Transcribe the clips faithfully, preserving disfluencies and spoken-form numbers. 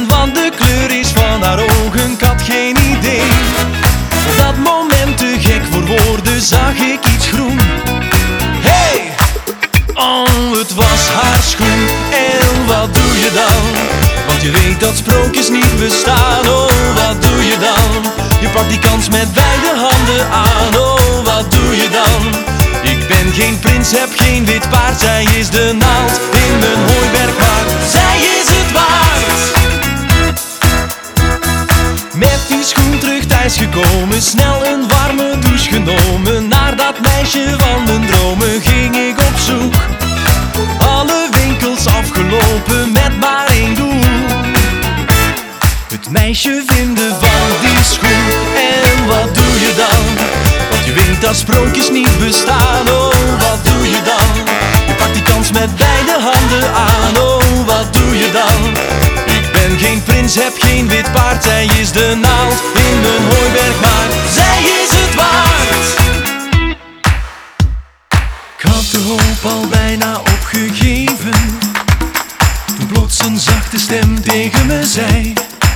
En wat de kleur is van haar ogen, ik had geen idee. Op dat moment te gek voor woorden zag ik iets groen. Hey! Oh, het was haar schoen. En wat doe je dan? Want je weet dat sprookjes niet bestaan. Oh, wat doe je dan? Je pakt die kans met beide handen aan. Oh, wat doe je dan? Ik ben geen prins, heb geen wit paard. Zij is de naald in mijn hooibergpaard. Zij is het waard. Met die schoen terug thuis gekomen, snel een warme douche genomen. Naar dat meisje van mijn dromen ging ik op zoek. Alle winkels afgelopen met maar één doel: het meisje vinden van die schoen. En wat doe je dan? Want je weet dat sprookjes niet bestaan. Oh, wat doe je dan? Je pakt die kans met beide handen aan. Oh, wat doe je dan? Ik ben geen prins, heb geen wit paard. Zij is de naald in mijn hooibergpaard. Zij is het waard. Ik had de hoop al bijna opgegeven, toen plots een zachte stem tegen me zei: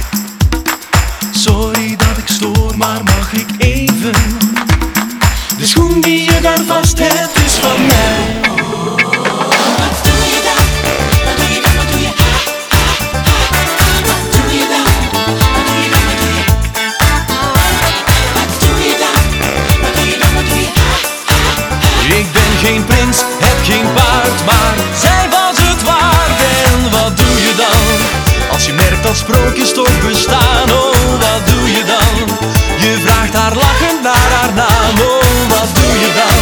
sorry dat ik stoor, maar mag ik even? De schoen die je daar vast hebt is van mij. Wat doe je dan? Wat doe je dan? Wat doe je? Wat doe je dan? Wat doe je dan? Wat doe je? Wat doe je dan? Wat doe je dan? Wat doe je? Ik ben geen prins, heb geen paard, maar zij was het waard. En wat doe je dan? Als je merkt dat sprookjes toch bestaan. Oh, wat doe je dan? Je vraagt haar lachend naar haar naam. Oh, wat doe je dan?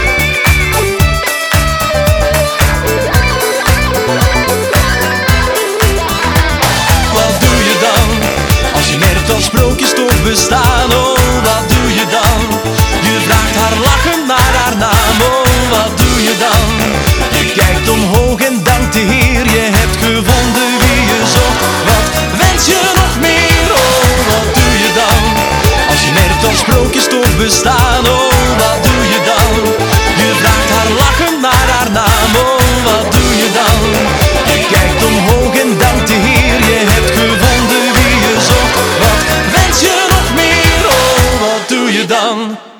Wat doe je dan? Als je merkt dat sprookjes toch bestaan. Oh, wat doe je dan? Je vraagt haar lachend naar haar naam. Oh, wat doe je dan? Je kijkt omhoog en dankt de Heer. Je hebt gevonden wie je zocht. Wat wens je nog meer? Oh, wat doe je dan? Als je merkt dat sprookjes toch bestaan. Oh, wat doe je dan? Je vraagt haar lachend naar haar naam. Oh, wat doe je dan? Je kijkt omhoog en dankt de Heer. Je hebt gevonden wie je zocht. Wat wens je nog meer? Oh, wat doe je dan?